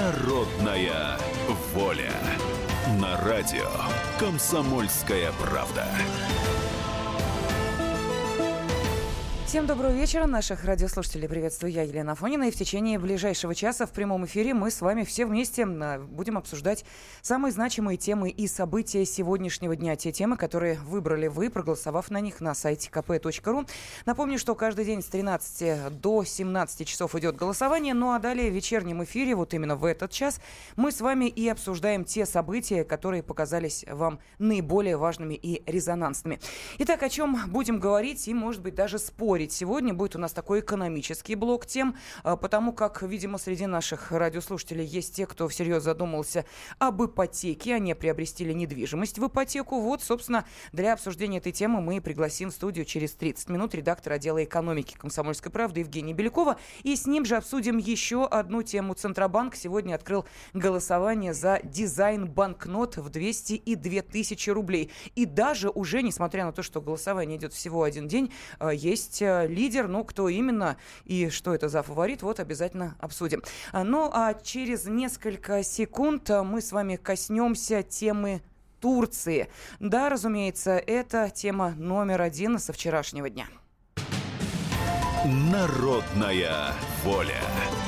Народная воля. На радио «Комсомольская правда». Всем доброго вечера. Наших радиослушателей приветствую я, Елена Афонина. И в течение ближайшего часа в прямом эфире мы с вами все вместе будем обсуждать самые значимые темы и события сегодняшнего дня. Те темы, которые выбрали вы, проголосовав на них на сайте kp.ru. Напомню, что каждый день с 13 до 17 часов идет голосование. Ну а далее в вечернем эфире, вот именно в этот час, мы с вами и обсуждаем те события, которые показались вам наиболее важными и резонансными. Итак, о чем будем говорить и, может быть, даже спорить. Сегодня будет у нас такой экономический блок тем, потому как, видимо, среди наших радиослушателей есть те, кто всерьез задумался об ипотеке, они приобрести недвижимость в ипотеку. Вот, собственно, для обсуждения этой темы мы пригласим в студию через 30 минут редактора отдела экономики «Комсомольской правды» Евгения Белякова. И с ним же обсудим еще одну тему. Центробанк сегодня открыл голосование за дизайн банкнот в 200 и 2000 рублей. И даже уже, несмотря на то, что голосование идет всего один день, есть лидер, ну, кто именно и что это за фаворит, вот обязательно обсудим. Ну, а через несколько секунд мы с вами коснемся темы Турции. Да, разумеется, это тема номер один со вчерашнего дня. Народная воля.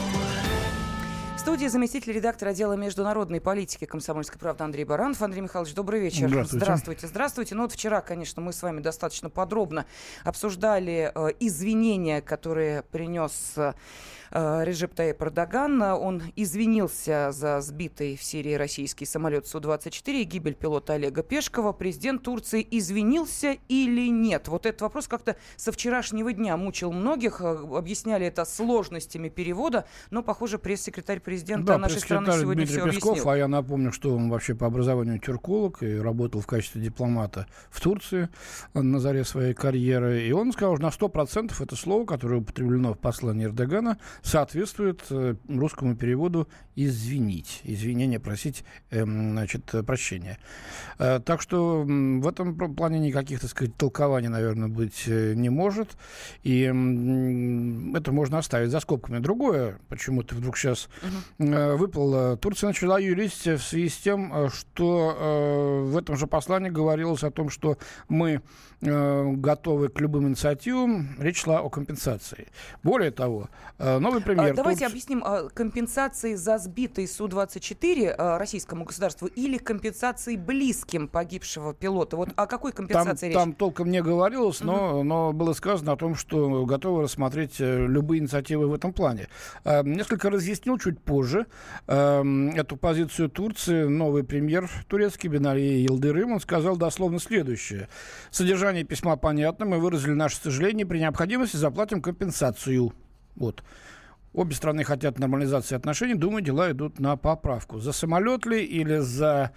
В студии заместитель редактора отдела международной политики «Комсомольской правды» Андрей Баранов. Андрей Михайлович, добрый вечер. Здравствуйте. Ну вот вчера, конечно, мы с вами достаточно подробно обсуждали извинения, которые принес Реджеп Тайип Эрдоган. Он извинился за сбитый в Сирии российский самолет Су-24 и гибель пилота Олега Пешкова. Президент Турции извинился или нет? Вот этот вопрос как-то со вчерашнего дня мучил многих. Объясняли это сложностями перевода, но, похоже, пресс-секретарь президента нашей страны сегодня Дмитрий все Песков, объяснил. А я напомню, что он вообще по образованию тюрколог и работал в качестве дипломата в Турции на заре своей карьеры. И он сказал, что на 100% это слово, которое употреблено в послании Эрдогана, соответствует русскому переводу «извинить». Извинение, просить, прощения. Так что в этом плане никаких, так сказать, толкований, наверное, быть не может. И это можно оставить за скобками. Другое, почему-то вдруг сейчас выплыло. Турция начала юрить в связи с тем, что в этом же послании говорилось о том, что мы готовы к любым инициативам. Речь шла о компенсации. Более того, новый премьер... Давайте объясним, компенсации за сбитый Су-24 российскому государству или компенсации близким погибшего пилота? Вот о какой компенсации речь? Там толком не говорилось, но было сказано о том, что готовы рассмотреть любые инициативы в этом плане. Несколько разъяснил чуть позже эту позицию Турции новый премьер турецкий Бинали Йылдырым. Он сказал дословно следующее. Содержание письма понятно. Мы выразили наше сожаление. При необходимости заплатим компенсацию. Вот. Обе страны хотят нормализации отношений. Думаю, дела идут на поправку. За самолет ли или за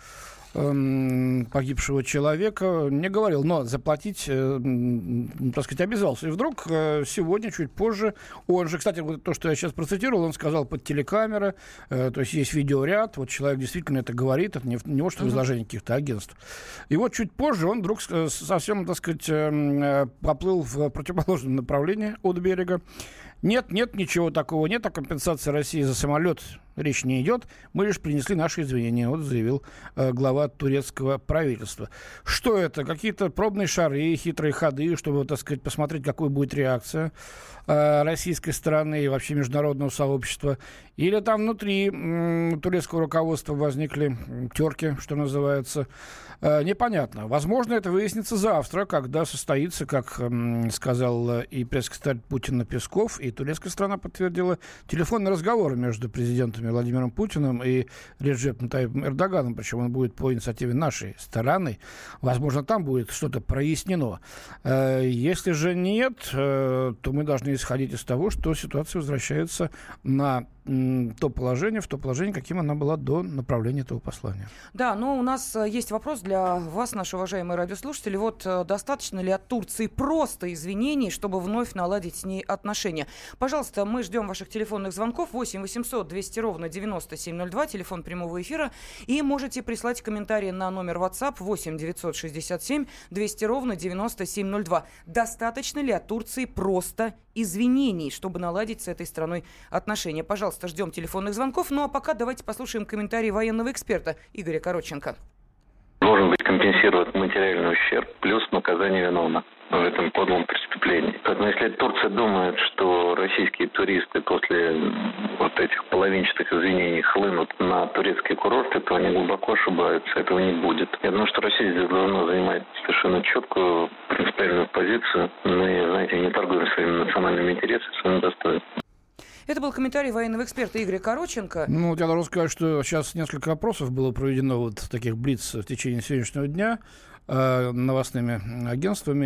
погибшего человека не говорил, но заплатить, так сказать, обязался. И вдруг сегодня, чуть позже, он же, кстати, вот то, что я сейчас процитировал, он сказал под телекамеры, то есть есть видеоряд, вот человек действительно это говорит, это не может в изложении каких-то агентств. И вот чуть позже он вдруг совсем, так сказать, поплыл в противоположном направлении от берега. Нет, ничего такого нет, о компенсации России за самолет речь не идет. Мы лишь принесли наши извинения, вот заявил глава турецкого правительства. Что это? Какие-то пробные шары, хитрые ходы, чтобы, так сказать, посмотреть, какой будет реакция российской стороны и вообще международного сообщества? Или там внутри турецкого руководства возникли терки, что называется? Непонятно. Возможно, это выяснится завтра, когда состоится, как сказал и пресс-секретарь Путина Песков, и турецкая сторона подтвердила телефонные разговоры между президентами Владимиром Путиным и Реджепом Тайипом Эрдоганом, причем он будет по инициативе нашей стороны. Возможно, там будет что-то прояснено. Если же нет, то мы должны исходить из того, что ситуация возвращается на в то положение, каким она была до направления этого послания. Да, но у нас есть вопрос для вас, наши уважаемые радиослушатели. Вот достаточно ли от Турции просто извинений, чтобы вновь наладить с ней отношения? Пожалуйста, мы ждем ваших телефонных звонков 8 800 200 ровно 9702, телефон прямого эфира. И можете прислать комментарии на номер WhatsApp 8 967 200 ровно 9702. Достаточно ли от Турции просто извинений, чтобы наладить с этой страной отношения. Пожалуйста, ждем телефонных звонков. Ну а пока давайте послушаем комментарий военного эксперта Игоря Коротченко. Должен быть компенсирован материальный ущерб плюс наказание виновных в этом подлом преступлении. Поэтому если Турция думает, что российские туристы после вот этих половинчатых извинений хлынут на турецкие курорты, то они глубоко ошибаются. Этого не будет. Я думаю, что Россия здесь должна занимать совершенно четкую принципиальную позицию. Мы, знаете, не торгуем своими национальными интересами, своим достоинством. Это был комментарий военного эксперта Игоря Коротченко. Ну, я должен сказать, что сейчас несколько опросов было проведено вот таких блиц в течение сегодняшнего дня новостными агентствами.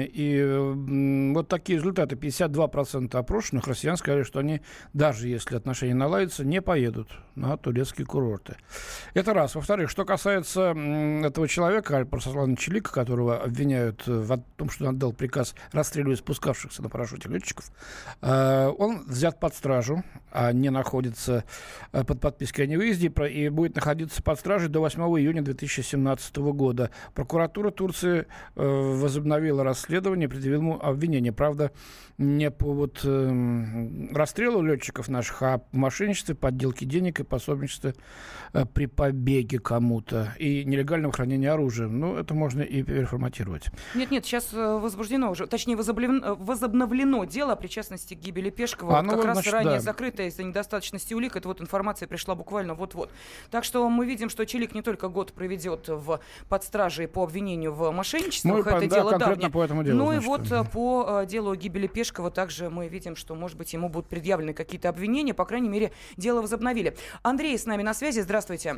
И вот такие результаты. 52% опрошенных россиян сказали, что они, даже если отношения наладятся, не поедут на турецкие курорты. Это раз. Во-вторых, что касается этого человека, Альпарсалана Чилика, которого обвиняют в том, что он отдал приказ расстреливать спускавшихся на парашюте летчиков, он взят под стражу, а не находится под подпиской о невыезде, и будет находиться под стражей до 8 июня 2017 года. Прокуратура Турции возобновила расследование, предъявила ему обвинение. Правда, не по расстрелу летчиков наших, а мошенничестве, подделке денег и пособничестве при побеге кому-то и нелегальном хранении оружия. Ну, это можно и переформатировать. Нет, сейчас возбуждено уже, точнее, возобновлено дело о причастности к гибели Пешкова. Ранее закрытое из-за недостаточности улик. Эта информация пришла буквально вот-вот. Так что мы видим, что Чилик не только год проведет под стражей по обвинению в мошенничествах, это дело давнее, по этому делу, и по делу гибели Пешкова также мы видим, что, может быть, ему будут предъявлены какие-то обвинения. По крайней мере, дело возобновили. Андрей с нами на связи. Здравствуйте.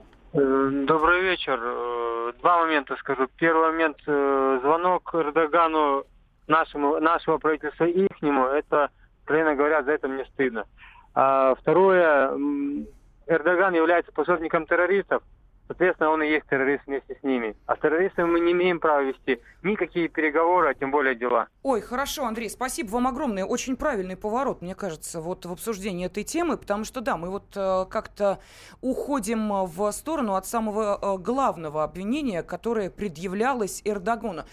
Добрый вечер. Два момента скажу. Первый момент. Звонок Эрдогану, нашего правительства и ихнему, это, откровенно говоря, за это мне стыдно. А второе. Эрдоган является пособником террористов. Соответственно, он и есть террорист вместе с ними. А с террористами мы не имеем права вести никакие переговоры, а тем более дела. Ой, хорошо, Андрей, спасибо вам огромное. Очень правильный поворот, мне кажется, в обсуждении этой темы, потому что, да, мы как-то уходим в сторону от самого главного обвинения, которое предъявлялось Эрдогану.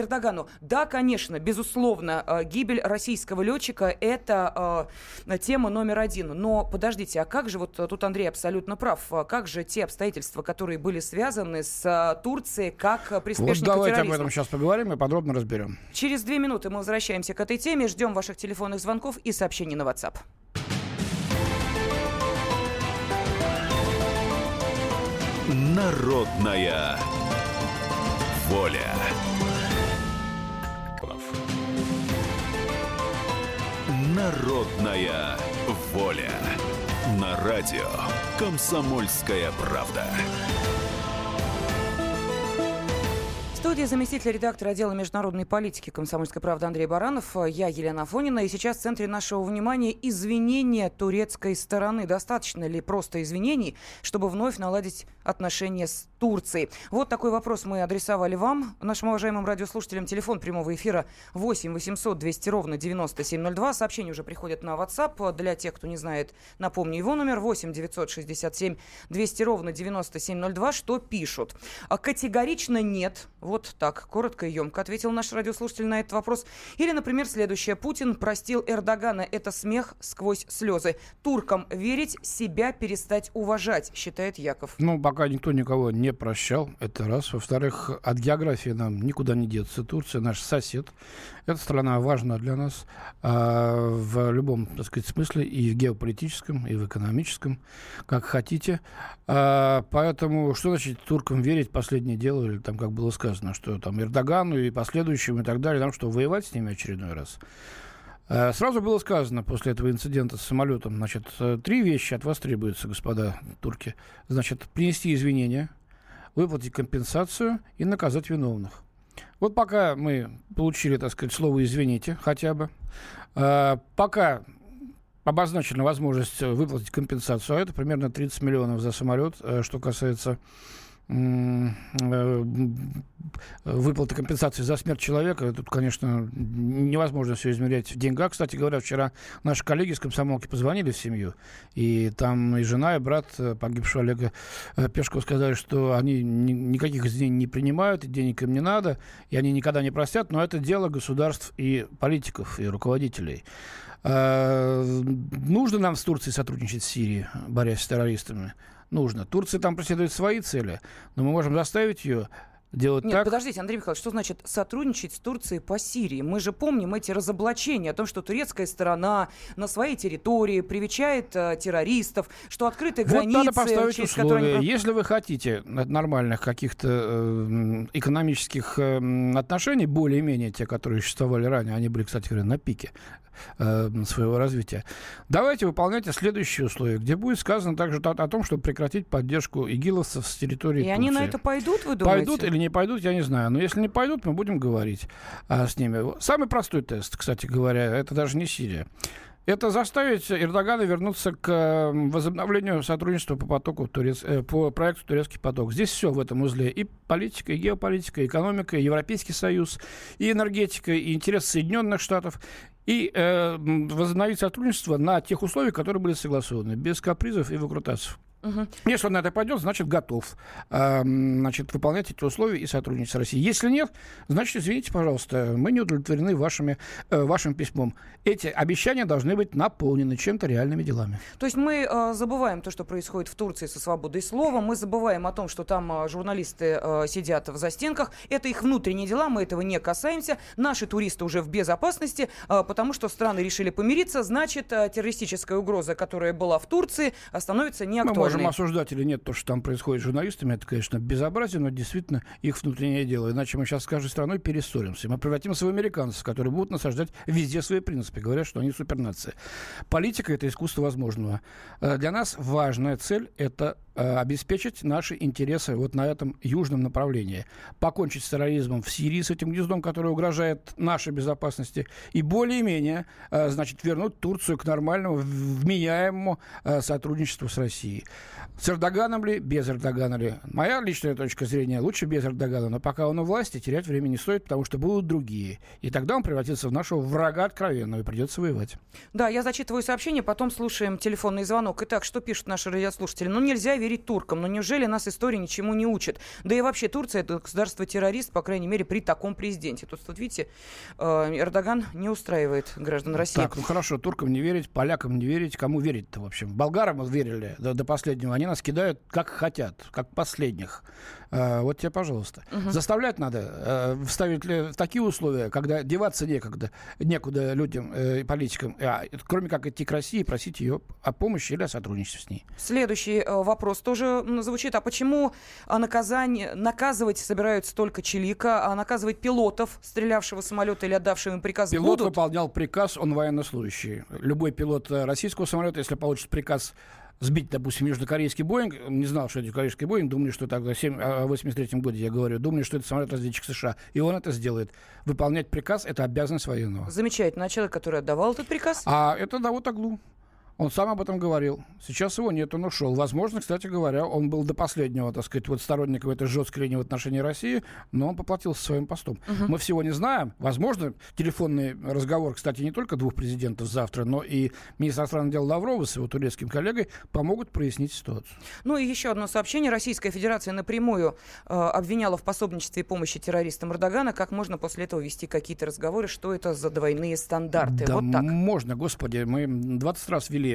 Да, конечно, безусловно, гибель российского летчика – это тема номер один. Но подождите, а как же, тут Андрей абсолютно прав, как же те обстоятельства, которые были связаны с Турцией как приспешником терроризма? Давайте об этом сейчас поговорим и подробно разберем. Через 2 минуты мы возвращаемся к этой теме. Ждем ваших телефонных звонков и сообщений на WhatsApp. Народная воля. Народная воля. На радио «Комсомольская правда». В студии заместитель редактора отдела международной политики «Комсомольской правды» Андрей Баранов. Я Елена Афонина. И сейчас в центре нашего внимания извинения турецкой стороны. Достаточно ли просто извинений, чтобы вновь наладить отношения с Турцией? Вот такой вопрос мы адресовали вам, нашим уважаемым радиослушателям. Телефон прямого эфира 8 800 200 ровно 9702. Сообщения уже приходят на WhatsApp. Для тех, кто не знает, напомню его номер 8 967 200 ровно 9702. Что пишут? Категорично нет. Вот так, коротко и емко ответил наш радиослушатель на этот вопрос. Или, например, следующее. Путин простил Эрдогана. Это смех сквозь слезы. Туркам верить, себя перестать уважать, считает Яков. Пока никто никого не прощал, это раз. Во-вторых, от географии нам никуда не деться. Турция наш сосед. Эта страна важна для нас в любом, так сказать, смысле, и в геополитическом, и в экономическом, как хотите. Поэтому что значит туркам верить, последнее дело, или там, как было сказано, что там Эрдогану и последующим и так далее, нам что, воевать с ними очередной раз? Сразу было сказано после этого инцидента с самолетом, значит, 3 вещи от вас требуются, господа турки. Значит, принести извинения, выплатить компенсацию и наказать виновных. Вот пока мы получили, так сказать, слово «извините» хотя бы, пока обозначена возможность выплатить компенсацию, а это примерно 30 миллионов за самолет, что касается выплаты компенсации за смерть человека. Тут, конечно, невозможно все измерять в деньгах. Кстати говоря, вчера наши коллеги из комсомолки позвонили в семью, и там и жена, и брат погибшего Олега Пешкова сказали, что они никаких извинений не принимают, и денег им не надо, и они никогда не простят, но это дело государств и политиков, и руководителей. Нужно нам с Турцией сотрудничать с Сирией, борясь с террористами? Нужно. Турция там преследует свои цели, но мы можем заставить ее делать Нет, так... подождите, Андрей Михайлович, что значит сотрудничать с Турцией по Сирии? Мы же помним эти разоблачения о том, что турецкая сторона на своей территории привечает террористов, что открыты границы... Вот надо поставить условия. Они... Если вы хотите нормальных каких-то экономических отношений, более-менее те, которые существовали ранее, они были, кстати говоря, на пике своего развития, давайте выполняйте следующие условия, где будет сказано также о том, чтобы прекратить поддержку игиловцев с территории Турции. И они на это пойдут, вы думаете? Пойдут или не пойдут, я не знаю. Но если не пойдут, мы будем говорить с ними. Самый простой тест, кстати говоря, это даже не Сирия. Это заставить Эрдогана вернуться к возобновлению сотрудничества по потоку по проекту «Турецкий поток». Здесь все в этом узле. И политика, и геополитика, и экономика, и Европейский Союз, и энергетика, и интерес Соединенных Штатов. И возобновить сотрудничество на тех условиях, которые были согласованы, без капризов и выкрутасов. Угу. Если он на это пойдет, значит, готов выполнять эти условия и сотрудничать с Россией. Если нет, значит, извините, пожалуйста, мы не удовлетворены вашим письмом. Эти обещания должны быть наполнены чем-то реальными делами. То есть мы забываем то, что происходит в Турции со свободой слова, мы забываем о том, что там журналисты сидят в застенках. Это их внутренние дела, мы этого не касаемся. Наши туристы уже в безопасности, потому что страны решили помириться, значит, террористическая угроза, которая была в Турции, становится неактуальной. Можем осуждать или нет то, что там происходит с журналистами. Это, конечно, безобразие, но действительно их внутреннее дело. Иначе мы сейчас с каждой страной перессоримся. Мы превратимся в американцев, которые будут насаждать везде свои принципы. Говорят, что они супернация. Политика — это искусство возможного. Для нас важная цель — это обеспечить наши интересы вот на этом южном направлении. Покончить с терроризмом в Сирии, с этим гнездом, которое угрожает нашей безопасности. И более-менее, вернуть Турцию к нормальному, вменяемому сотрудничеству с Россией. С Эрдоганом ли, без Эрдогана ли? Моя личная точка зрения — лучше без Эрдогана. Но пока он у власти, терять время не стоит, потому что будут другие. И тогда он превратится в нашего врага откровенного, и придется воевать. Да, я зачитываю сообщение, потом слушаем телефонный звонок. Итак, что пишут наши радиослушатели? Нельзя верить туркам. Неужели нас история ничему не учит? Да и вообще Турция — это государство-террорист, по крайней мере, при таком президенте. Тут видите, Эрдоган не устраивает граждан России. Так, хорошо, туркам не верить, полякам не верить. Кому верить-то, в общем? Болгарам верили до последнего. Они нас кидают как хотят, как последних. Вот тебе, пожалуйста. Угу. Заставлять надо, вставить в такие условия, когда деваться некуда людям и политикам, кроме как идти к России и просить ее о помощи или о сотрудничестве с ней. Следующий вопрос тоже звучит. А почему наказывать собираются только Чилика, а наказывать пилотов, стрелявшего самолета или отдавшего им приказ, пилот будут? Выполнял приказ, он военнословящий. Любой пилот российского самолета, если получит приказ сбить, допустим, южнокорейский Боинг, не знал, что это корейский Боинг, думали, что тогда в 1983 году, я говорю, думали, что это самолет-разведчик США. И он это сделает. Выполнять приказ — это обязанность военного. Замечательно. А человек, который отдавал этот приказ? Это Давут Оглу. Он сам об этом говорил. Сейчас его нет, он ушел. Возможно, кстати говоря, он был до последнего, сторонником этой жесткой линии в отношении России, но он поплатился своим постом. Угу. Мы всего не знаем. Возможно, телефонный разговор, кстати, не только двух президентов завтра, но и министр иностранных дел Лаврова с его турецким коллегой помогут прояснить ситуацию. И еще одно сообщение. Российская Федерация напрямую обвиняла в пособничестве и помощи террористам Эрдогана. Как можно после этого вести какие-то разговоры? Что это за двойные стандарты? Да, вот так. Можно, господи. Мы 20 раз вели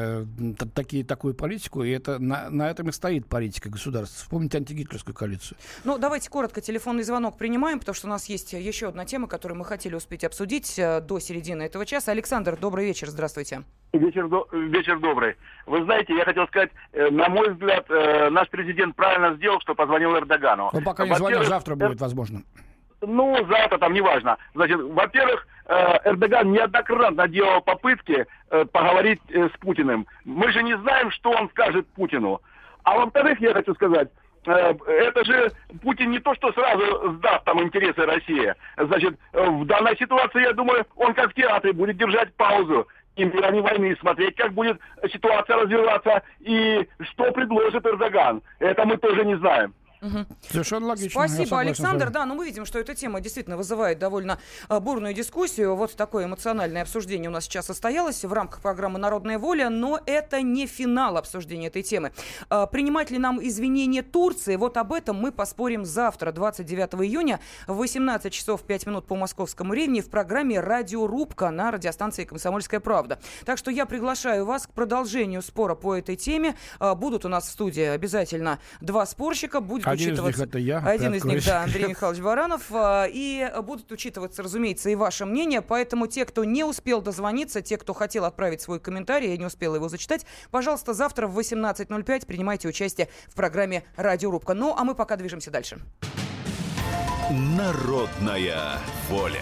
такую политику, и это на этом и стоит политика государства. Вспомните антигитлерскую коалицию. Давайте коротко телефонный звонок принимаем, потому что у нас есть еще одна тема, которую мы хотели успеть обсудить до середины этого часа. Александр, добрый вечер, здравствуйте. Вечер добрый. Вы знаете, я хотел сказать, на мой взгляд, наш президент правильно сделал, что позвонил Эрдогану. Он пока не звонил, завтра будет, возможно. Завтра там, неважно. Значит, во-первых, Эрдоган неоднократно делал попытки поговорить с Путиным. Мы же не знаем, что он скажет Путину. А во-вторых, я хочу сказать, это же Путин не то, что сразу сдаст там интересы России. Значит, в данной ситуации, я думаю, он как в театре будет держать паузу и мира, ни войны, смотреть, как будет ситуация развиваться и что предложит Эрдоган. Это мы тоже не знаем. Совершенно логично. Спасибо, Александр. Да, но мы видим, что эта тема действительно вызывает довольно бурную дискуссию. Вот такое эмоциональное обсуждение у нас сейчас состоялось в рамках программы «Народная воля», но это не финал обсуждения этой темы. Принимать ли нам извинения Турции? Вот об этом мы поспорим завтра, 29 июня, в 18 часов 5 минут по московскому времени в программе «Радиорубка» на радиостанции «Комсомольская правда». Так что я приглашаю вас к продолжению спора по этой теме. Будут у нас в студии обязательно два спорщика. Будет один из них это я. Один из них, да, Андрей Михайлович Баранов. И будут учитываться, разумеется, и ваше мнение. Поэтому те, кто не успел дозвониться, те, кто хотел отправить свой комментарий, я не успела его зачитать, пожалуйста, завтра в 18:05 принимайте участие в программе «Радиорубка». Ну, а мы пока движемся дальше. Народная воля.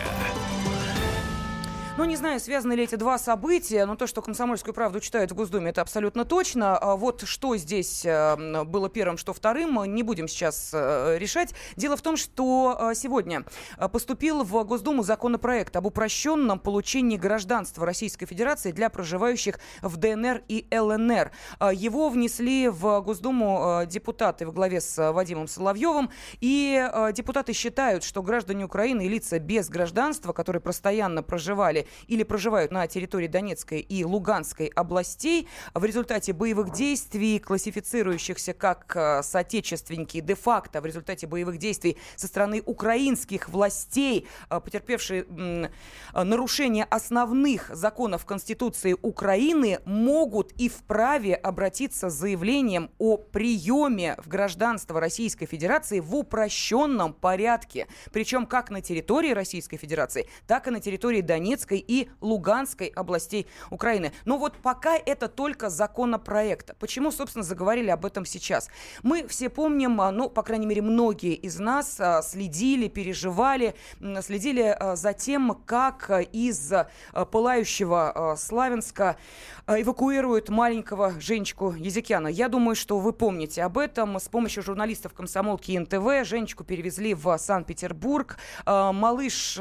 Ну, не знаю, связаны ли эти два события, но то, что «Комсомольскую правду» читают в Госдуме, это абсолютно точно. Вот что здесь было первым, что вторым, не будем сейчас решать. Дело в том, что сегодня поступил в Госдуму законопроект об упрощенном получении гражданства Российской Федерации для проживающих в ДНР и ЛНР. Его внесли в Госдуму депутаты во главе с Вадимом Соловьевым, и депутаты считают, что граждане Украины и лица без гражданства, которые постоянно проживали или проживают на территории Донецкой и Луганской областей, в результате боевых действий, классифицирующихся как соотечественники де-факто, в результате боевых действий со стороны украинских властей, потерпевшие нарушение основных законов Конституции Украины, могут и вправе обратиться с заявлением о приеме в гражданство Российской Федерации в упрощенном порядке. Причем как на территории Российской Федерации, так и на территории Донецкой и Луганской областей Украины. Но вот пока это только законопроект. Почему, собственно, заговорили об этом сейчас? Мы все помним, ну, по крайней мере, многие из нас следили, переживали, следили за тем, как из пылающего Славянска эвакуируют маленького Женечку Языкяна. Я думаю, что вы помните об этом. С помощью журналистов «Комсомолки» и НТВ Женечку перевезли в Санкт-Петербург. Малыш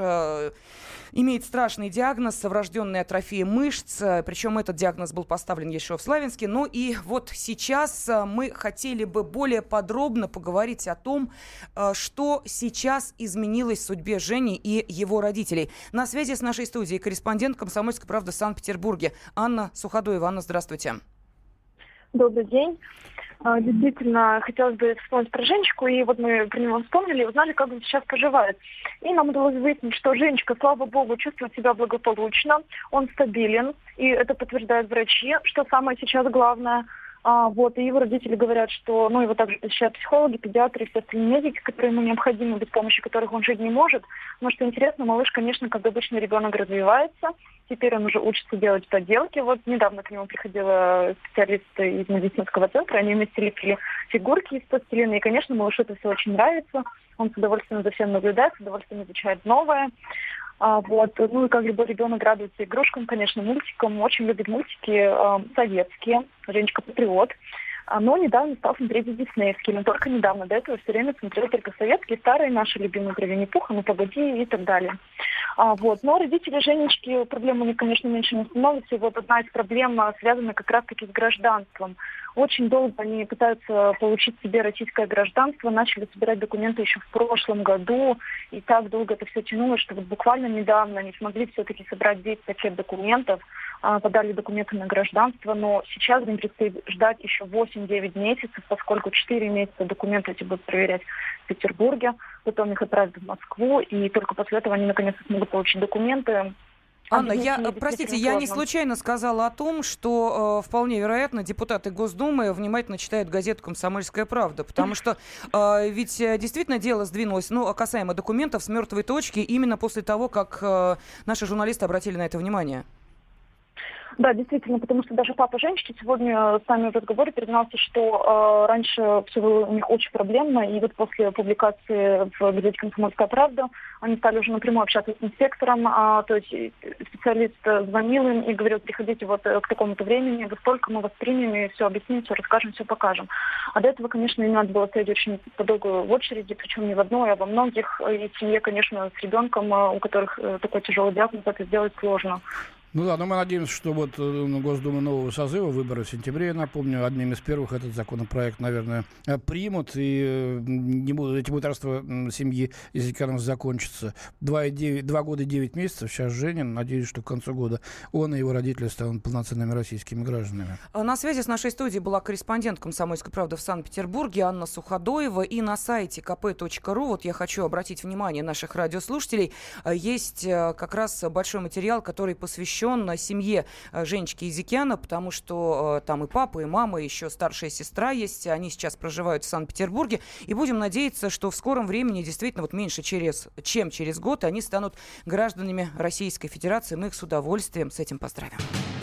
имеет страшный диагноз – врожденная атрофия мышц. Причем этот диагноз был поставлен еще в Славянске. Ну и вот сейчас мы хотели бы более подробно поговорить о том, что сейчас изменилось в судьбе Жени и его родителей. На связи с нашей студией корреспондент «Комсомольской правды» в Санкт-Петербурге Анна Суходоева. Анна, здравствуйте. Добрый день. Действительно, хотелось бы вспомнить про Женечку, и вот мы про него вспомнили и узнали, как он сейчас поживает. И нам удалось выяснить, что Женечка, слава богу, чувствует себя благополучно, он стабилен, и это подтверждают врачи, что самое сейчас главное. Вот, и его родители говорят, что, ну, его также посещают психологи, педиатры и все остальные медики, которые ему необходимы, без помощи которых он жить не может. Но что интересно, малыш, конечно, как обычный ребенок, развивается. Теперь он уже учится делать поделки. Вот недавно к нему приходила специалист из медицинского центра, они вместе лепили фигурки из пластилина. И, конечно, малышу это все очень нравится. Он с удовольствием за всем наблюдает, с удовольствием изучает новое. Вот. Ну и как любой ребенок радуется игрушкам, конечно, мультикам. Очень любит мультики советские. Женечка патриот. Но недавно стал смотреть и диснеевские. Но только недавно. До этого все время смотрел только советские, старые, наши любимые про Винни-Пуха, «Ну погоди» и так далее. Вот. Но родители Женечки, проблемы у них, конечно, меньше не становятся. И вот одна из проблем связана как раз-таки с гражданством. Очень долго они пытаются получить себе российское гражданство, начали собирать документы еще в прошлом году, и так долго это все тянулось, что вот буквально недавно они смогли все-таки собрать весь пакет документов, подали документы на гражданство, но сейчас им предстоит ждать еще 8-9 месяцев, поскольку 4 месяца документы эти будут проверять в Петербурге, потом их отправят в Москву, и только после этого они наконец-то смогут получить документы. Анна, простите, я не случайно сказала о том, что вполне вероятно депутаты Госдумы внимательно читают газету «Комсомольская правда», потому что ведь действительно дело сдвинулось, ну, касаемо документов, с мертвой точки именно после того, как наши журналисты обратили на это внимание. Да, действительно, потому что даже папа Женечки сегодня с нами в разговоре признался, что раньше все было у них очень проблемно, и вот после публикации в газете «Комсомольская правда» они стали уже напрямую общаться с инспектором, то есть специалист звонил им и говорил: приходите вот к такому-то времени, во столько мы вас примем и все объясним, все расскажем, все покажем. А до этого, конечно, им надо было стоять очень подолгу в очереди, причем не в одной, а во многих, и в семье, конечно, с ребенком, у которых такой тяжелый диагноз, это сделать сложно. Ну да, но мы надеемся, что вот Госдума нового созыва, выборы в сентябре, я напомню, одним из первых этот законопроект, наверное, примут, и эти мытарства семьи Языкянов закончатся. 2 года и 9 месяцев сейчас Женин. Надеюсь, что к концу года он и его родители станут полноценными российскими гражданами. На связи с нашей студией была корреспондент «Комсомольской правды» в Санкт-Петербурге Анна Суходоева. И на сайте kp.ru, вот я хочу обратить внимание наших радиослушателей, есть как раз большой материал, который посвящен семье Женечки Языкяна, потому что там и папа, и мама, и еще старшая сестра есть. Они сейчас проживают в Санкт-Петербурге. И будем надеяться, что в скором времени, действительно, вот меньше чем через год, они станут гражданами Российской Федерации. Мы их с удовольствием с этим поздравим.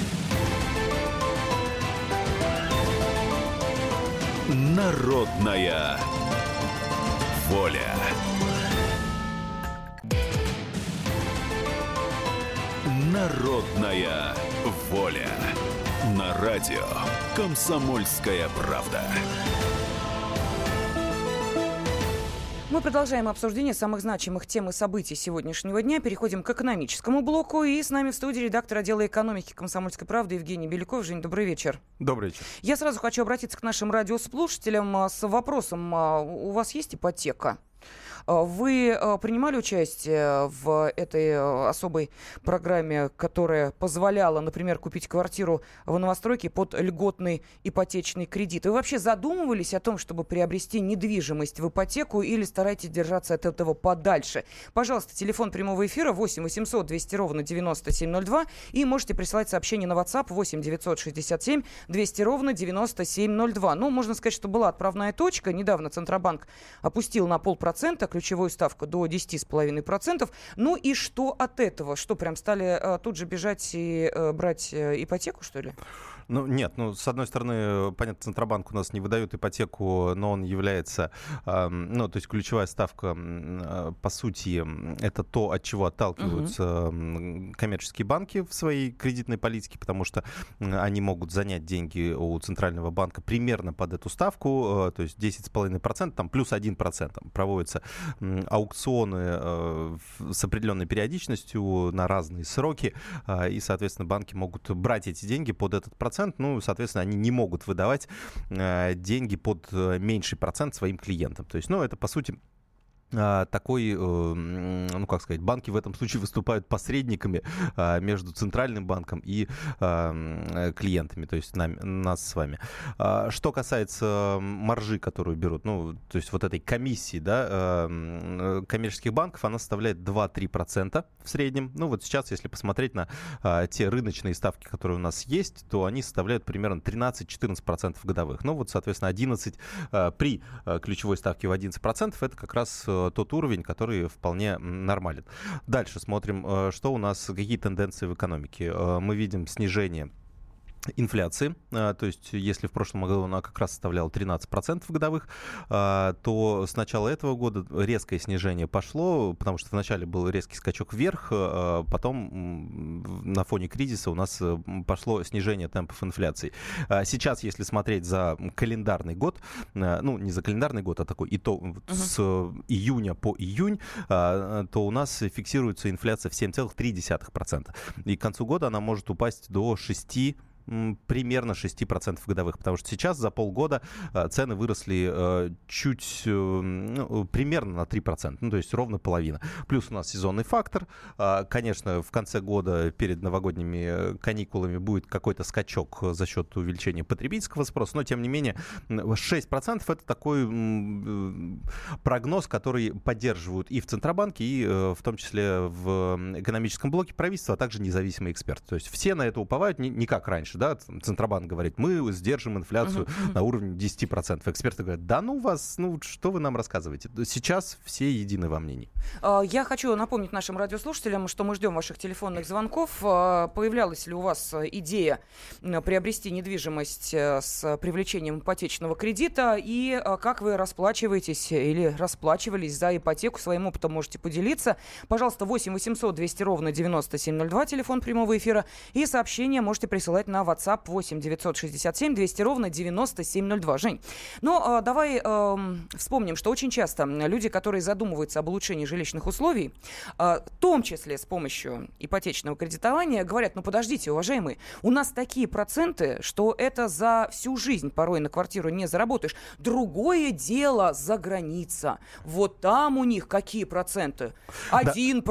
Народная воля. Народная воля. На радио «Комсомольская правда». Мы продолжаем обсуждение самых значимых тем и событий сегодняшнего дня. Переходим к экономическому блоку. И с нами в студии редактор отдела экономики «Комсомольской правды» Евгений Беляков. Жень, добрый вечер. Добрый вечер. Я сразу хочу обратиться к нашим радиослушателям с вопросом. У вас есть ипотека? Вы принимали участие в этой особой программе, которая позволяла, например, купить квартиру в новостройке под льготный ипотечный кредит? Вы вообще задумывались о том, чтобы приобрести недвижимость в ипотеку, или стараетесь держаться от этого подальше? Пожалуйста, телефон прямого эфира 8 800 200 ровно 9702, и можете присылать сообщение на WhatsApp 8 967 200 ровно 9702. Ну, можно сказать, что была отправная точка. Недавно Центробанк опустил на 0,5% ключевую ставку до 10,5%. Ну и что от этого? Что, прям стали тут же бежать и брать ипотеку, что ли? Ну, нет, с одной стороны, понятно, Центробанк у нас не выдает ипотеку, но он является, то есть ключевая ставка, по сути, это то, от чего отталкиваются коммерческие банки в своей кредитной политике, потому что они могут занять деньги у Центрального банка примерно под эту ставку, то есть 10,5%, там плюс 1%. Проводятся аукционы с определенной периодичностью на разные сроки, и, соответственно, банки могут брать эти деньги под этот процент. Ну, соответственно, они не могут выдавать деньги под меньший процент своим клиентам. То есть, это, по сути, такой, банки в этом случае выступают посредниками между Центральным банком и клиентами, то есть нас с вами. Что касается маржи, которую берут, то есть вот этой комиссии, коммерческих банков, она составляет 2-3% в среднем. Вот сейчас, если посмотреть на те рыночные ставки, которые у нас есть, то они составляют примерно 13-14% годовых. Соответственно, 11 при ключевой ставке в 11% это как раз тот уровень, который вполне нормален. Дальше смотрим, что у нас, какие тенденции в экономике. Мы видим снижение инфляции, то есть если в прошлом году она как раз составляла 13% годовых, то с начала этого года резкое снижение пошло, потому что вначале был резкий скачок вверх, потом на фоне кризиса у нас пошло снижение темпов инфляции. Сейчас, если смотреть за календарный год, не за календарный год, а такой итог с июня по июнь, то у нас фиксируется инфляция в 7,3%. И к концу года она может упасть до примерно 6% годовых, потому что сейчас за полгода цены выросли чуть примерно на 3%, то есть ровно половина. Плюс у нас сезонный фактор. Конечно, в конце года перед новогодними каникулами будет какой-то скачок за счет увеличения потребительского спроса, но тем не менее 6% это такой прогноз, который поддерживают и в Центробанке, и в том числе в экономическом блоке правительства, а также независимые эксперты. То есть все на это уповают, не как раньше. Центробанк говорит, мы сдержим инфляцию на уровне 10%. Эксперты говорят, вас, что вы нам рассказываете? Сейчас все едины во мнении. Я хочу напомнить нашим радиослушателям, что мы ждем ваших телефонных звонков. Появлялась ли у вас идея приобрести недвижимость с привлечением ипотечного кредита? И как вы расплачиваетесь или расплачивались за ипотеку? Своим опытом можете поделиться. Пожалуйста, 8 800 200 ровно 9702, телефон прямого эфира. И сообщения можете присылать на WhatsApp 8 967 200 ровно 9702. Жень, ну, давай вспомним, что очень часто люди, которые задумываются об улучшении жилищных условий, в том числе с помощью ипотечного кредитования, говорят, ну, подождите, уважаемые, у нас такие проценты, что это за всю жизнь порой на квартиру не заработаешь. Другое дело за граница. Вот там у них какие проценты? 1%,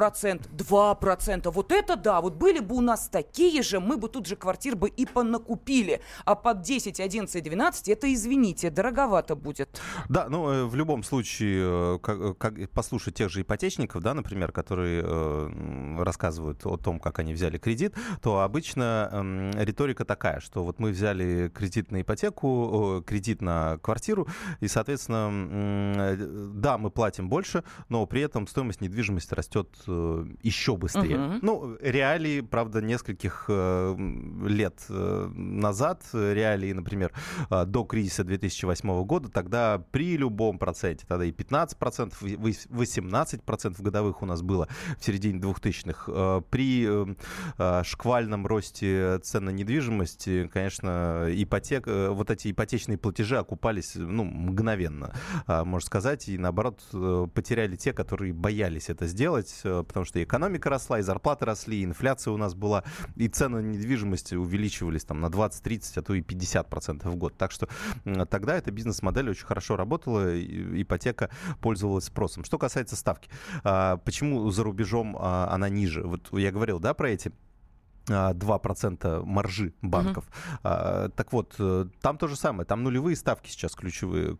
2%. Вот это да, вот были бы у нас такие же, мы бы тут же квартир бы и понакупили. А под 10, 11, 12 это, извините, дороговато будет. Да, ну, в любом случае, как послушать тех же ипотечников, да, например, которые рассказывают о том, как они взяли кредит, то обычно риторика такая, что вот мы взяли кредит на ипотеку, кредит на квартиру, и, соответственно, да, мы платим больше, но при этом стоимость недвижимости растет еще быстрее. Ну, реалии, правда, нескольких лет назад, реалии, например, до кризиса 2008 года, тогда при любом проценте, тогда и 15%, и 18% годовых у нас было в середине 2000-х, при шквальном росте цен на недвижимость, конечно, вот эти ипотечные платежи окупались, ну, мгновенно, можно сказать, и наоборот потеряли те, которые боялись это сделать, потому что и экономика росла, и зарплаты росли, и инфляция у нас была, и цены на недвижимость увеличивались там на 20, 30, а то и 50% в год. Так что тогда эта бизнес-модель очень хорошо работала, и ипотека пользовалась спросом. Что касается ставки, почему за рубежом она ниже? Вот я говорил, да, про эти 2% маржи банков. Так вот, там то же самое. Там нулевые ставки сейчас ключевые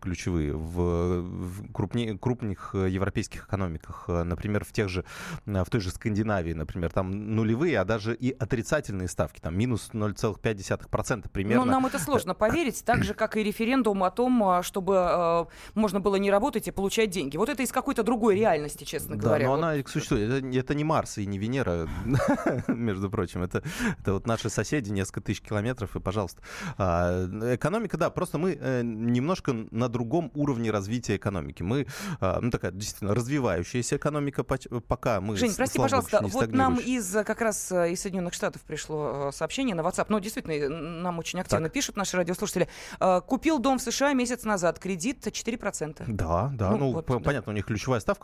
в крупных европейских экономиках. Например, в той же Скандинавии, например, там нулевые, а даже и отрицательные ставки. Там минус 0,5% примерно. Но нам это сложно поверить, так же, как и референдум о том, чтобы можно было не работать и получать деньги. Вот это из какой-то другой реальности, честно говоря. Да, но она существует. Это не Марс и не Венера, между прочим. Это вот наши соседи, несколько тысяч километров, и, пожалуйста. Экономика, да, просто мы немножко на другом уровне развития экономики. Мы, такая действительно развивающаяся экономика, пока мы... Жень, прости, пожалуйста, вот нам как раз из Соединенных Штатов пришло сообщение на WhatsApp, ну, действительно, нам очень активно пишут наши радиослушатели. Купил дом в США месяц назад, кредит 4%. Да, понятно, у них ключевая ставка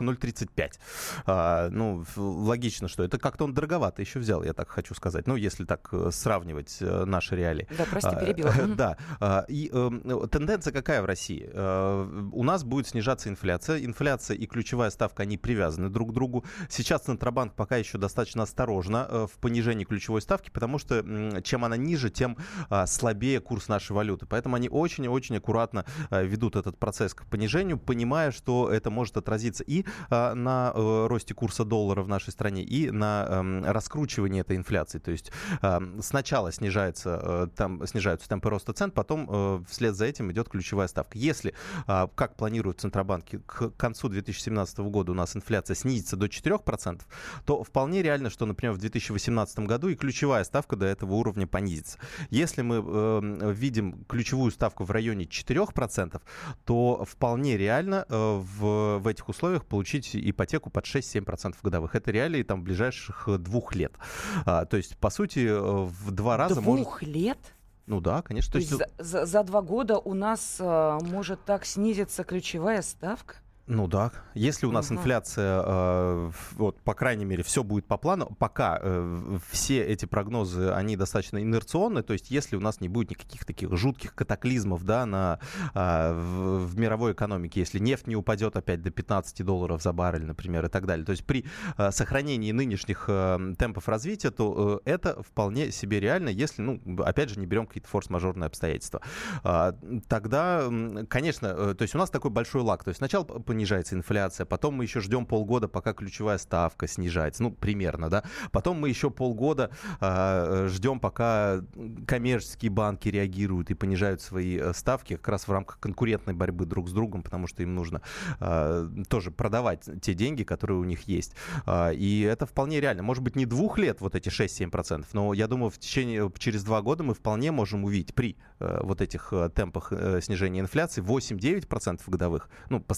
0,35. Логично, что это как-то он дороговато еще взял, я так хочу сказать. Ну, если так сравнивать наши реалии. Да, прости, перебила. Да. И тенденция какая в России? У нас будет снижаться инфляция. Инфляция и ключевая ставка, они привязаны друг к другу. Сейчас Центробанк пока еще достаточно осторожно в понижении ключевой ставки, потому что чем она ниже, тем слабее курс нашей валюты. Поэтому они очень-очень аккуратно ведут этот процесс к понижению, понимая, что это может отразиться и на росте курса доллара в нашей стране, и на раскручивании этой инфляции. То есть сначала снижаются темпы роста цен, потом вслед за этим идет ключевая ставка. Если, как планируют Центробанки, к концу 2017 года у нас инфляция снизится до 4%, то вполне реально, что, например, в 2018 году и ключевая ставка до этого уровня понизится. Если мы видим ключевую ставку в районе 4%, то вполне реально в этих условиях получить ипотеку под 6-7% годовых. Это реалии там ближайших 2 лет. То есть, по сути, в 2 раза... 2 лет? Ну да, конечно. То есть за 2 года у нас может так снизиться ключевая ставка? Ну да, если у нас инфляция, вот, по крайней мере, все будет по плану, пока все эти прогнозы, они достаточно инерционны, то есть если у нас не будет никаких таких жутких катаклизмов, да, в мировой экономике, если нефть не упадет опять до $15 за баррель, например, и так далее, то есть при сохранении нынешних темпов развития, то это вполне себе реально, если, опять же, не берем какие-то форс-мажорные обстоятельства. Тогда, конечно, то есть у нас такой большой лаг, то есть сначала понижается инфляция, потом мы еще ждем полгода, пока ключевая ставка снижается, примерно, да, потом мы еще полгода ждем, пока коммерческие банки реагируют и понижают свои ставки как раз в рамках конкурентной борьбы друг с другом, потому что им нужно тоже продавать те деньги, которые у них есть, и это вполне реально, может быть, не 2 лет вот эти 6-7%, но я думаю, через 2 года мы вполне можем увидеть при вот этих темпах снижения инфляции 8-9% годовых, по сравнению с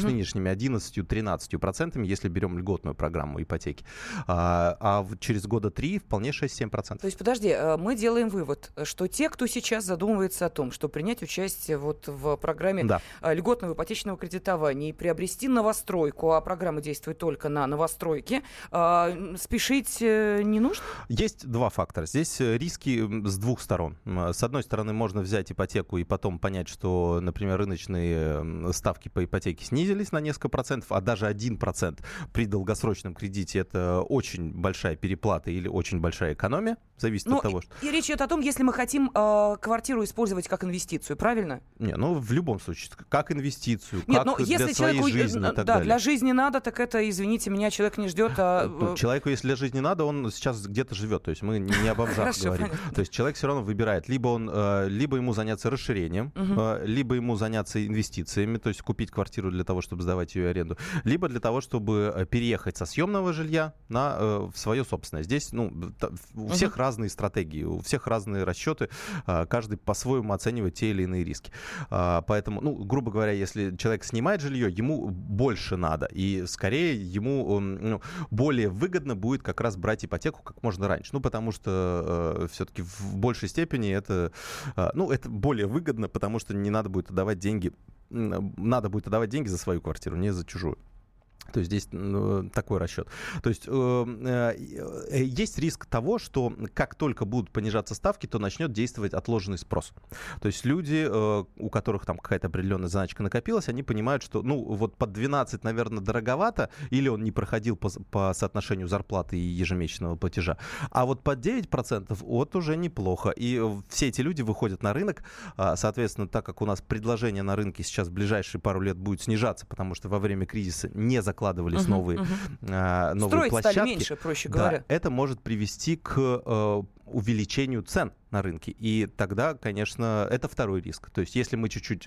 нынешними 11-13%, если берем льготную программу ипотеки. А через года 3 вполне 6-7%. То есть, подожди, мы делаем вывод, что те, кто сейчас задумывается о том, что принять участие вот в программе льготного ипотечного кредитования и приобрести новостройку, а программа действует только на новостройке, спешить не нужно? Есть два фактора. Здесь риски с двух сторон. С одной стороны, можно взять ипотеку и потом понять, что, например, рыночные ставки по ипотеке снизились на несколько процентов, а даже 1% при долгосрочном кредите — это очень большая переплата или очень большая экономия. Зависит от того, что... И речь идет о том, если мы хотим квартиру использовать как инвестицию, правильно? Не, в любом случае, как инвестицию, как для своей жизни и так далее. Для жизни надо, так это, извините меня, человек не ждет. Человеку, если для жизни надо, он сейчас где-то живет. То есть мы не об бомжах говорим. То есть человек все равно выбирает. Либо ему заняться расширением, либо ему заняться инвестициями, то есть купить квартиру для того, чтобы сдавать ее в аренду, либо для того, чтобы переехать со съемного жилья в свое собственное. Здесь у всех разные стратегии, у всех разные расчеты, каждый по-своему оценивает те или иные риски. Поэтому, грубо говоря, если человек снимает жилье, ему больше надо, и скорее ему более выгодно будет как раз брать ипотеку как можно раньше. Потому что все-таки в большей степени это более выгодно, потому что не надо будет отдавать деньги, за свою квартиру, не за чужую. То есть здесь такой расчет. То есть есть риск того, что как только будут понижаться ставки, то начнет действовать отложенный спрос. То есть люди, у которых там какая-то определенная заначка накопилась, они понимают, что под 12, наверное, дороговато, или он не проходил по соотношению зарплаты и ежемесячного платежа. А вот под 9% уже неплохо. И все эти люди выходят на рынок. Соответственно, так как у нас предложение на рынке сейчас в ближайшие пару лет будет снижаться, потому что во время кризиса не закладывались новые Строить площадки. Стали меньше, проще говоря. Это может привести к увеличению цен на рынке. И тогда, конечно, это второй риск. То есть если мы чуть-чуть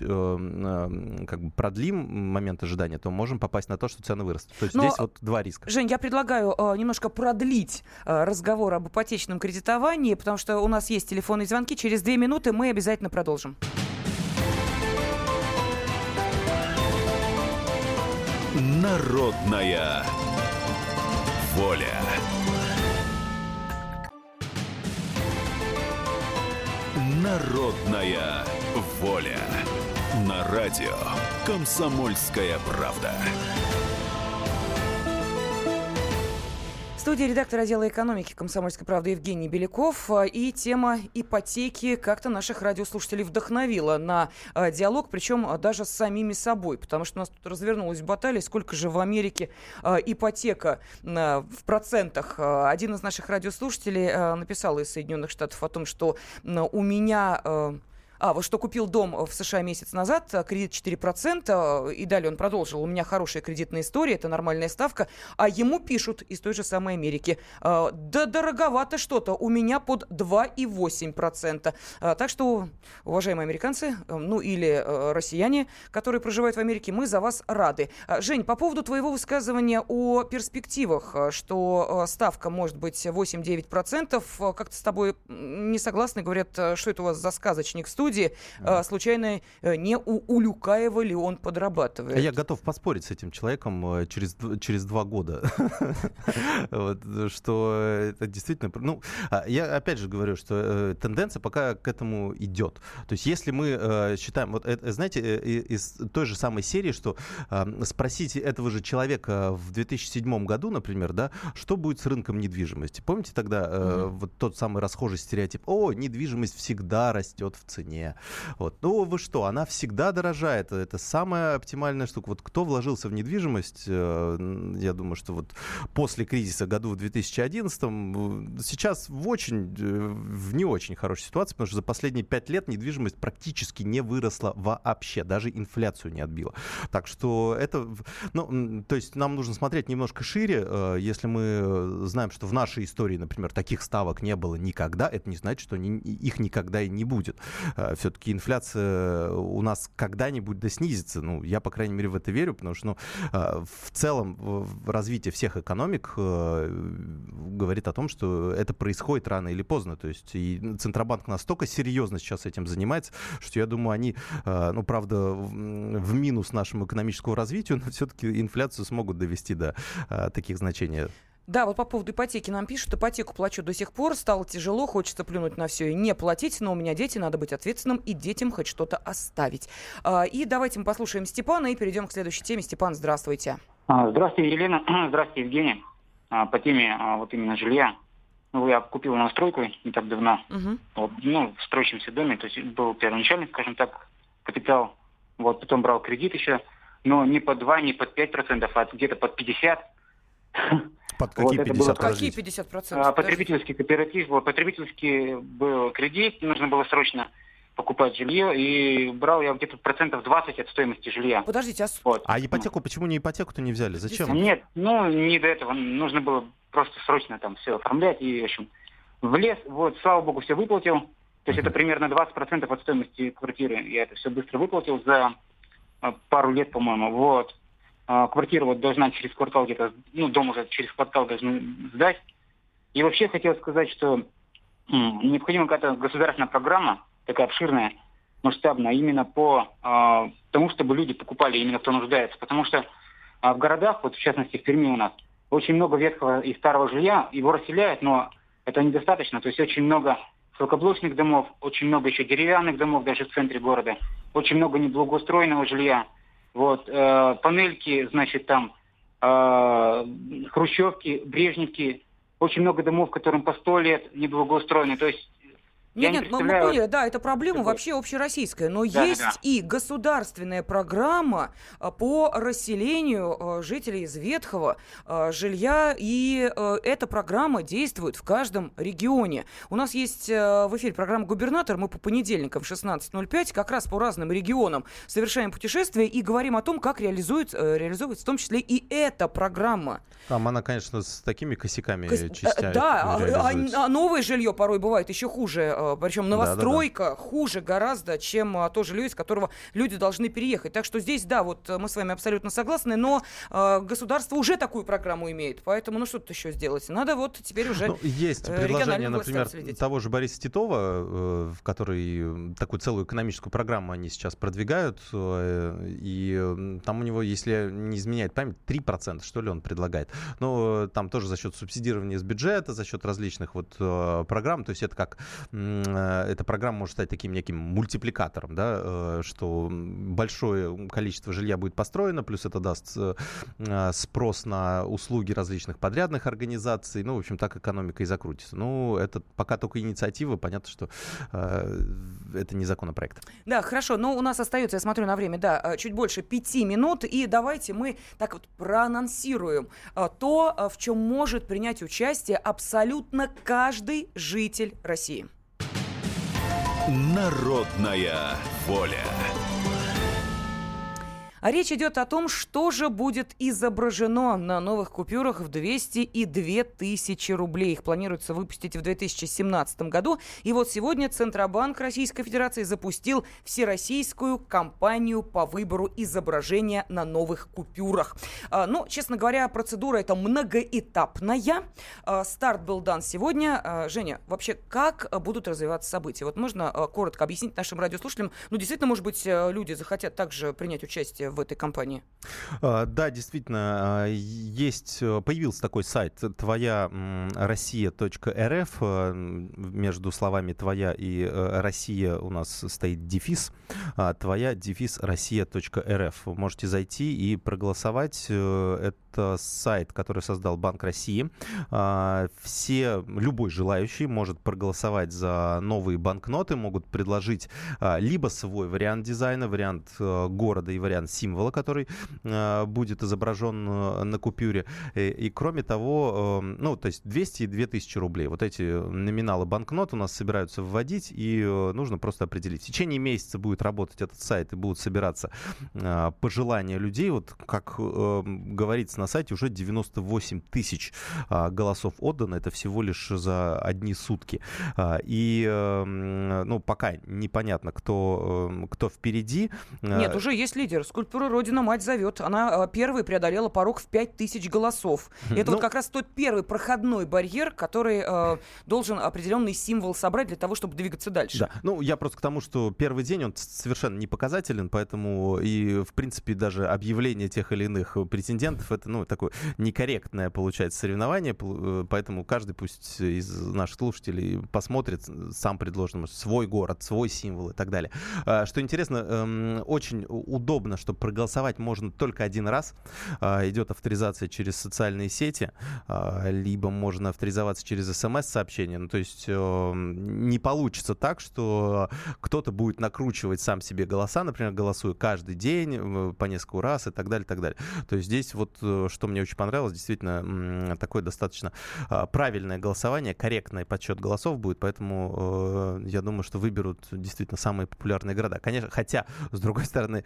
продлим момент ожидания, то можем попасть на то, что цены вырастут. То есть здесь два риска. Жень, я предлагаю немножко продлить разговор об ипотечном кредитовании, потому что у нас есть телефонные звонки. Через 2 минуты мы обязательно продолжим. Народная воля. Народная воля. На радио «Комсомольская правда». В студии редактор отдела экономики «Комсомольской правды» Евгений Беляков. И тема ипотеки как-то наших радиослушателей вдохновила на диалог, причем даже с самими собой. Потому что у нас тут развернулась баталия, сколько же в Америке ипотека в процентах. Один из наших радиослушателей написал из Соединенных Штатов о том, что у меня... что купил дом в США месяц назад, кредит 4%, и далее он продолжил. У меня хорошая кредитная история, это нормальная ставка. А ему пишут из той же самой Америки: да дороговато что-то, у меня под 2,8%. Так что, уважаемые американцы, или россияне, которые проживают в Америке, мы за вас рады. Жень, по поводу твоего высказывания о перспективах, что ставка может быть 8-9%, как-то с тобой не согласны, говорят, что это у вас за сказочник в студии. Случайно не у Улюкаева ли он подрабатывает? Я готов поспорить с этим человеком через 2 года. Что это действительно... Я опять же говорю, что тенденция пока к этому идет. То есть если мы считаем... Знаете, из той же самой серии, что спросите этого же человека в 2007 году, например, что будет с рынком недвижимости? Помните тогда тот самый расхожий стереотип: недвижимость всегда растет в цене. Вы что, она всегда дорожает. Это самая оптимальная штука. Кто вложился в недвижимость, я думаю, что после кризиса году в 2011 сейчас в не очень хорошей ситуации, потому что за последние 5 лет недвижимость практически не выросла вообще, даже инфляцию не отбила. Так что это... то есть нам нужно смотреть немножко шире. Если мы знаем, что в нашей истории, например, таких ставок не было никогда, это не значит, что их никогда и не будет. все-таки инфляция у нас когда-нибудь снизится. Ну, я, по крайней мере, в это верю, потому что в целом развитие всех экономик говорит о том, что это происходит рано или поздно. То есть и Центробанк настолько серьезно сейчас этим занимается, что я думаю, они, правда, в минус нашему экономическому развитию, но все-таки инфляцию смогут довести до таких значений. Да, вот по поводу ипотеки нам пишут: ипотеку плачу до сих пор, стало тяжело, хочется плюнуть на все и не платить, но у меня дети, надо быть ответственным и детям хоть что-то оставить. И давайте мы послушаем Степана и перейдем к следующей теме. Степан, здравствуйте. Здравствуйте, Елена. Здравствуйте, Евгений. По теме вот именно жилья. Я купил новостройку не так давно. В строящемся доме, то есть был первоначальный, скажем так, капитал. Потом брал кредит еще, но не под 2, не под 5%, а где-то под 50%. Под какие 50%? Какие 50%? Потребительский кооператив, потребительский был кредит, нужно было срочно покупать жилье, и брал я где-то 20% от стоимости жилья. Подождите, а ипотеку, почему не ипотеку-то не взяли? Зачем? Нет, не до этого, нужно было просто срочно там все оформлять, и, в общем, влез, слава богу, все выплатил, то есть это примерно 20% от стоимости квартиры, я это все быстро выплатил за пару лет, по-моему, Квартира должна через квартал где-то, дом уже через квартал должны сдать. И вообще хотел сказать, что необходима какая-то государственная программа, такая обширная, масштабная, именно по тому, чтобы люди покупали именно кто нуждается. Потому что в городах, в частности в Перми у нас, очень много ветхого и старого жилья, его расселяют, но это недостаточно. То есть очень много широкоблочных домов, очень много еще деревянных домов даже в центре города, очень много неблагоустроенного жилья. Панельки, там хрущевки, брежневки, очень много домов, которым по 100 лет неблагоустроены. То есть Нет, мы поняли, да, это проблема вообще общероссийская, но есть и государственная программа по расселению жителей из ветхого жилья, и эта программа действует в каждом регионе. У нас есть в эфире программа «Губернатор», мы по понедельникам в 16:05 как раз по разным регионам совершаем путешествия и говорим о том, как реализуется в том числе и эта программа. Там она, конечно, с такими косяками частями. Да, а новое жилье порой бывает еще хуже. Причем новостройка хуже гораздо, чем то жилье, из которого люди должны переехать. Так что здесь, мы с вами абсолютно согласны, но государство уже такую программу имеет. Поэтому, что тут еще сделать? Надо теперь уже есть предложение, например, того же Бориса Титова, в который такую целую экономическую программу они сейчас продвигают. И там у него, если не изменяет память, 3%, что ли, он предлагает. Но там тоже за счет субсидирования из бюджета, за счет различных программ. То есть это как... Эта программа может стать таким неким мультипликатором, да, что большое количество жилья будет построено, плюс это даст спрос на услуги различных подрядных организаций. В общем, так экономика и закрутится. Это пока только инициатива, понятно, что это не законопроект. Да, хорошо, но у нас остается, я смотрю на время, чуть больше 5 минут, и давайте мы так проанонсируем то, в чем может принять участие абсолютно каждый житель России. Народная воля. А речь идет о том, что же будет изображено на новых купюрах в 200 и 2000 рублей. Их планируется выпустить в 2017 году. И сегодня Центробанк Российской Федерации запустил всероссийскую кампанию по выбору изображения на новых купюрах. Честно говоря, процедура эта многоэтапная. Старт был дан сегодня. Женя, вообще, как будут развиваться события? Можно коротко объяснить нашим радиослушателям? Действительно, может быть, люди захотят также принять участие в этой кампании? Да, действительно, появился такой сайт твояроссия.рф. Между словами «твоя» и «Россия» у нас стоит дефис. твоя-россия.рф. Можете зайти и проголосовать. Это сайт, который создал Банк России. Любой желающий может проголосовать за новые банкноты, могут предложить либо свой вариант дизайна, вариант города и вариант символа, который будет изображен на купюре. И кроме того, то есть 200 и 2000 рублей. Вот эти номиналы банкнот у нас собираются вводить, и нужно просто определить. В течение месяца будет работать этот сайт, и будут собираться пожелания людей. Вот, как говорится на сайте, уже 98 тысяч голосов отдано. Это всего лишь за одни сутки. И, пока непонятно, кто впереди. Нет, уже есть лидер. Скульптура «Родина-мать» зовет. Она первой преодолела порог в 5000 голосов. Это вот как раз тот первый проходной барьер, который должен определенный символ собрать для того, чтобы двигаться дальше. Да. Я просто к тому, что первый день, он совершенно не показателен, поэтому и, в принципе, даже объявление тех или иных претендентов, это, такое некорректное, получается, соревнование, поэтому каждый пусть из наших слушателей посмотрит, сам предложит свой город, свой символ и так далее. Что интересно, очень удобно, что проголосовать можно только один раз. Идет авторизация через социальные сети, либо можно авторизоваться через СМС-сообщение. То есть не получится так, что кто-то будет накручивать сам себе голоса, например, голосуя каждый день по несколько раз и так далее, и так далее. То есть здесь вот, что мне очень понравилось, действительно такое достаточно правильное голосование, корректный подсчет голосов будет, поэтому я думаю, что выберут действительно самые популярные города. Конечно, хотя, с другой стороны,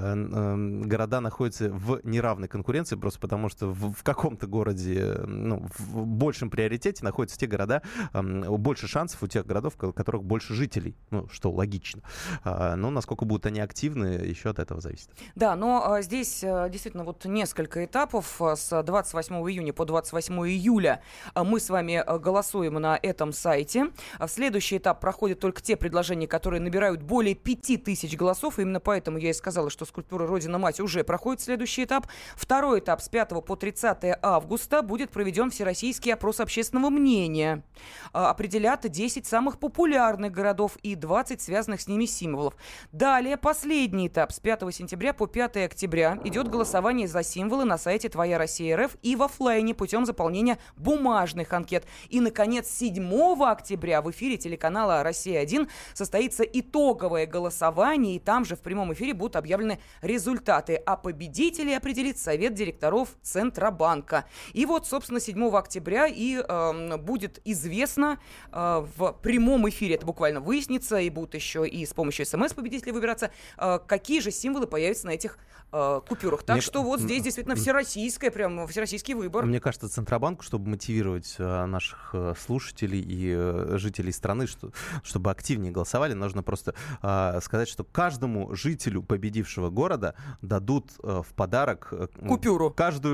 города находятся в неравной конкуренции, просто потому что в каком-то городе, в большем приоритете находятся те города, больше шансов у тех городов, у которых больше жителей, что логично. Но насколько будут они активны, еще от этого зависит. Да, но здесь действительно вот несколько этапов. С 28 июня по 28 июля мы с вами голосуем на этом сайте. В следующий этап проходят только те предложения, которые набирают более 5000 голосов. Именно поэтому я и сказала, что скульптура «Родина-мать» уже проходит следующий этап. Второй этап с 5 по 30 августа будет проведен всероссийский опрос общественного мнения. Определят 10 самых популярных городов и 20 связанных с ними символов. Далее последний этап с 5 сентября по 5 октября идет голосование за символы на сайте «Твоя Россия РФ» и в офлайне путем заполнения бумажных анкет. И, наконец, 7 октября в эфире телеканала «Россия-1» состоится итоговое голосование, и там же в прямом эфире будут объявлены результаты. А победителей определит Совет директоров Центробанка. И вот, собственно, 7 октября и будет известно в прямом эфире, это буквально выяснится, и будут еще и с помощью СМС победителей выбираться, какие же символы появятся на этих купюрах. Так что вот здесь действительно всероссийский выбор. Мне кажется, Центробанку, чтобы мотивировать наших слушателей и жителей страны, чтобы активнее голосовали, нужно просто сказать, что каждому жителю победившего города дадут в подарок купюру.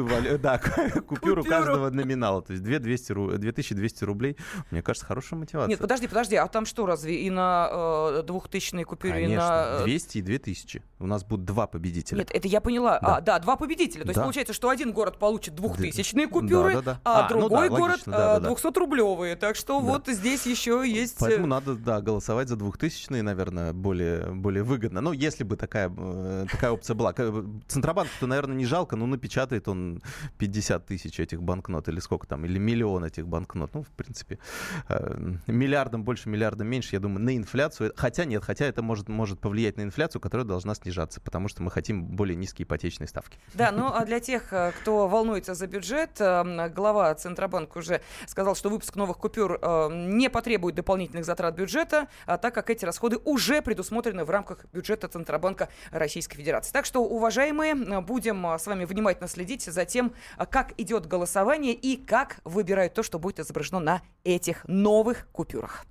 Купюру каждого номинала. То есть 2200 рублей. Мне кажется, хорошая мотивация. Нет, подожди, а там что, разве и на 2000-й купюре? Конечно, 200 и 2000. У нас будут два победителя. Нет, это я поняла. Да. Два победителя. То есть получается, что один город получит 2000-е купюры, а другой город 200-рублевые. Так что вот здесь еще есть... Поэтому надо, голосовать за 2000-е, наверное, более выгодно. Ну, если бы такая опция была. Центробанку-то, наверное, не жалко, но напечатает он 50 тысяч этих банкнот или сколько там, или миллион этих банкнот. Ну, в принципе, миллиардом больше, миллиардом меньше, я думаю, на инфляцию. Хотя это может повлиять на инфляцию, которая должна снижаться, потому что мы хотим более низкие ипотечные ставки. Да, а для тех, кто волнуется за бюджет, глава Центробанка уже сказал, что выпуск новых купюр не потребует дополнительных затрат бюджета, так как эти расходы уже предусмотрены в рамках бюджета Центробанка Российской Федерации. Так что, уважаемые, будем с вами внимательно следить за тем, как идет голосование и как выбирают то, что будет изображено на этих новых купюрах.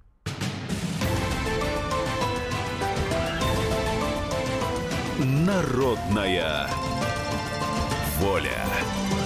Народная воля.